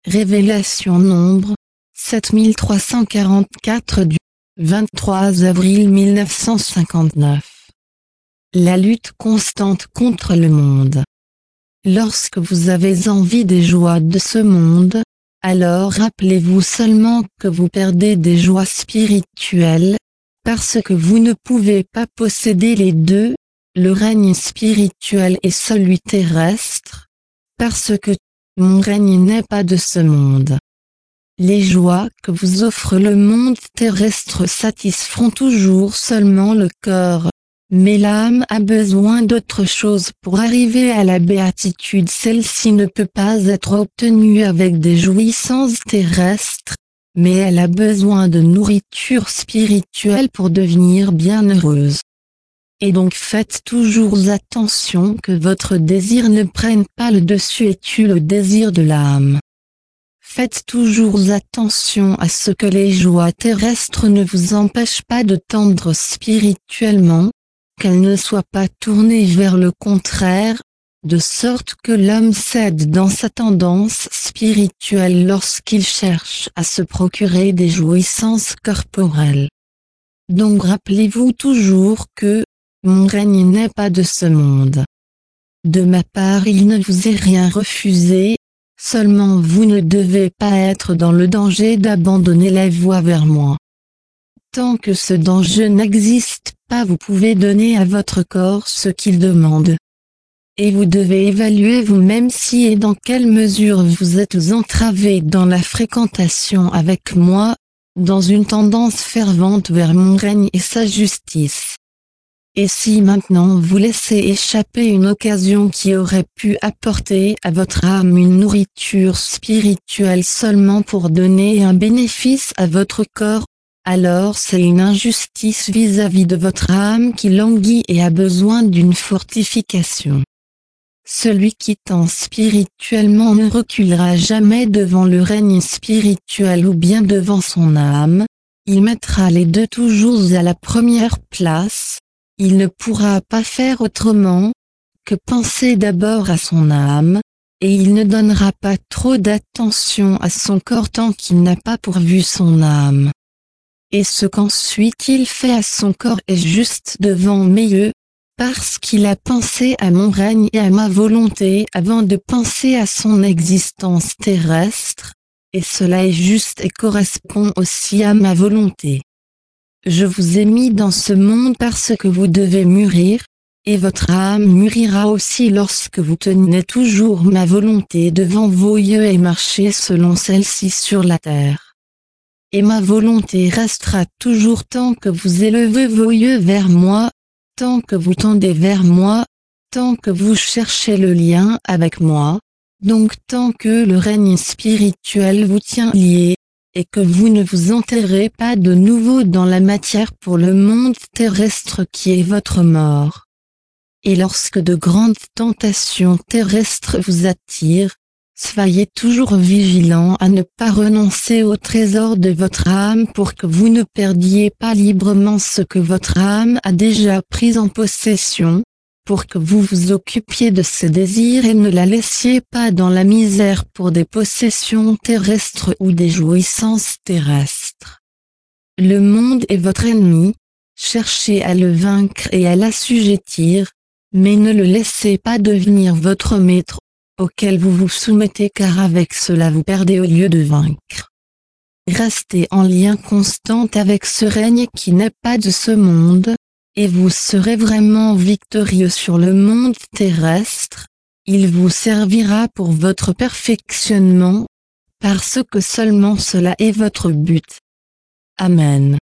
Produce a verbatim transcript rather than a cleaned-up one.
Révélation Nombre, sept mille trois cent quarante-quatre du vingt-trois avril mille neuf cent cinquante-neuf. La lutte constante contre le monde. Lorsque vous avez envie des joies de ce monde, alors rappelez-vous seulement que vous perdez des joies spirituelles, parce que vous ne pouvez pas posséder les deux, le règne spirituel et celui terrestre, parce que mon règne n'est pas de ce monde. Les joies que vous offre le monde terrestre satisferont toujours seulement le corps, mais l'âme a besoin d'autre chose pour arriver à la béatitude. Celle-ci ne peut pas être obtenue avec des jouissances terrestres, mais elle a besoin de nourriture spirituelle pour devenir bienheureuse. Et donc faites toujours attention que votre désir ne prenne pas le dessus et tue le désir de l'âme. Faites toujours attention à ce que les joies terrestres ne vous empêchent pas de tendre spirituellement, qu'elles ne soient pas tournées vers le contraire, de sorte que l'homme cède dans sa tendance spirituelle lorsqu'il cherche à se procurer des jouissances corporelles. Donc rappelez-vous toujours que mon règne n'est pas de ce monde. De ma part, il ne vous est rien refusé, seulement vous ne devez pas être dans le danger d'abandonner la voie vers moi. Tant que ce danger n'existe pas, vous pouvez donner à votre corps ce qu'il demande. Et vous devez évaluer vous-même si et dans quelle mesure vous êtes entravé dans la fréquentation avec moi, dans une tendance fervente vers mon règne et sa justice. Et si maintenant vous laissez échapper une occasion qui aurait pu apporter à votre âme une nourriture spirituelle seulement pour donner un bénéfice à votre corps, alors c'est une injustice vis-à-vis de votre âme qui languit et a besoin d'une fortification. Celui qui tend spirituellement ne reculera jamais devant le règne spirituel ou bien devant son âme, il mettra les deux toujours à la première place. Il ne pourra pas faire autrement que penser d'abord à son âme, et il ne donnera pas trop d'attention à son corps tant qu'il n'a pas pourvu son âme. Et ce qu'ensuite il fait à son corps est juste devant mes yeux, parce qu'il a pensé à mon règne et à ma volonté avant de penser à son existence terrestre, et cela est juste et correspond aussi à ma volonté. Je vous ai mis dans ce monde parce que vous devez mûrir, et votre âme mûrira aussi lorsque vous tenez toujours ma volonté devant vos yeux et marchez selon celle-ci sur la terre. Et ma volonté restera toujours tant que vous élevez vos yeux vers moi, tant que vous tendez vers moi, tant que vous cherchez le lien avec moi, donc tant que le règne spirituel vous tient lié, et que vous ne vous enterrez pas de nouveau dans la matière pour le monde terrestre qui est votre mort. Et lorsque de grandes tentations terrestres vous attirent, soyez toujours vigilants à ne pas renoncer au trésor de votre âme pour que vous ne perdiez pas librement ce que votre âme a déjà pris en possession, pour que vous vous occupiez de ses désirs et ne la laissiez pas dans la misère pour des possessions terrestres ou des jouissances terrestres. Le monde est votre ennemi, cherchez à le vaincre et à l'assujettir, mais ne le laissez pas devenir votre maître, auquel vous vous soumettez car avec cela vous perdez au lieu de vaincre. Restez en lien constant avec ce règne qui n'est pas de ce monde, et vous serez vraiment victorieux sur le monde terrestre, il vous servira pour votre perfectionnement, parce que seulement cela est votre but. Amen.